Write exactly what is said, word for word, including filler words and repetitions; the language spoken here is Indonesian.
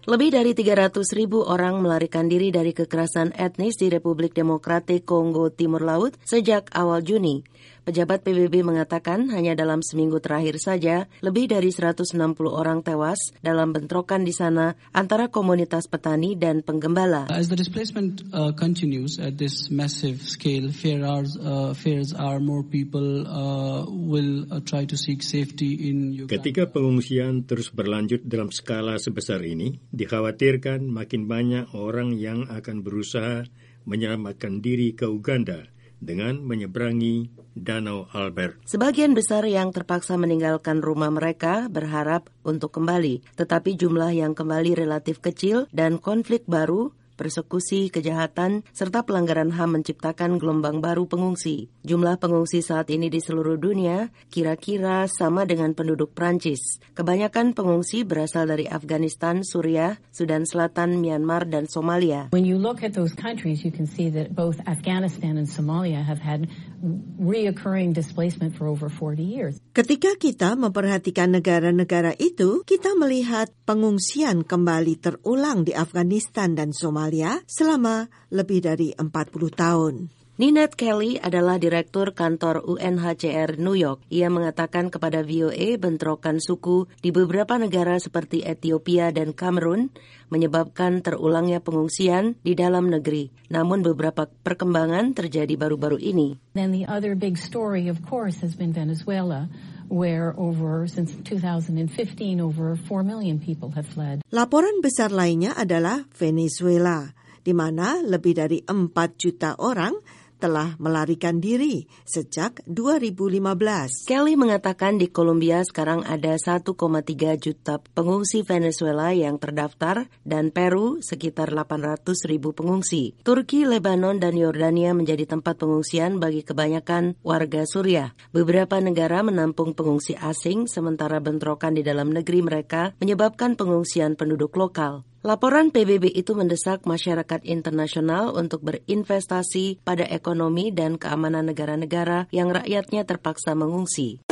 Lebih dari tiga ratus ribu orang melarikan diri dari kekerasan etnis di Republik Demokratik Kongo Timur Laut sejak awal Juni. Pejabat P B B mengatakan hanya dalam seminggu terakhir saja lebih dari seratus enam puluh orang tewas dalam bentrokan di sana antara komunitas petani dan penggembala. As the displacement uh, continues at this massive scale, fears uh, fears are more people uh, will uh, try to seek safety in Uganda. Ketika pengungsian terus berlanjut dalam skala sebesar ini, dikhawatirkan makin banyak orang yang akan berusaha menyelamatkan diri ke Uganda dengan menyeberangi Danau Albert. Sebagian besar yang terpaksa meninggalkan rumah mereka berharap untuk kembali, tetapi jumlah yang kembali relatif kecil dan konflik baru, persekusi, kejahatan, serta pelanggaran H A M menciptakan gelombang baru pengungsi. Jumlah pengungsi saat ini di seluruh dunia kira-kira sama dengan penduduk Prancis. Kebanyakan pengungsi berasal dari Afghanistan, Suriah, Sudan Selatan, Myanmar, dan Somalia. When you look at those countries, you can see that both Afghanistan and Somalia have had reoccurring displacement for over forty years. Ketika kita memperhatikan negara-negara itu, kita melihat pengungsian kembali terulang di Afghanistan dan Somalia selama lebih dari empat puluh tahun. Ninette Kelly adalah direktur kantor U N H C R New York. Ia mengatakan kepada V O A bentrokan suku di beberapa negara seperti Ethiopia dan Kamerun menyebabkan terulangnya pengungsian di dalam negeri. Namun beberapa perkembangan terjadi baru-baru ini. Then the other big story, of course, has been Venezuela, where over since two thousand fifteen over four million people have fled. Laporan besar lainnya adalah Venezuela, di mana lebih dari empat juta orang telah melarikan diri sejak dua ribu lima belas. Kelly mengatakan di Kolombia sekarang ada satu koma tiga juta pengungsi Venezuela yang terdaftar dan Peru sekitar delapan ratus ribu pengungsi. Turki, Lebanon, dan Yordania menjadi tempat pengungsian bagi kebanyakan warga Suriah. Beberapa negara menampung pengungsi asing sementara bentrokan di dalam negeri mereka menyebabkan pengungsian penduduk lokal. Laporan P B B itu mendesak masyarakat internasional untuk berinvestasi pada ekonomi dan keamanan negara-negara yang rakyatnya terpaksa mengungsi.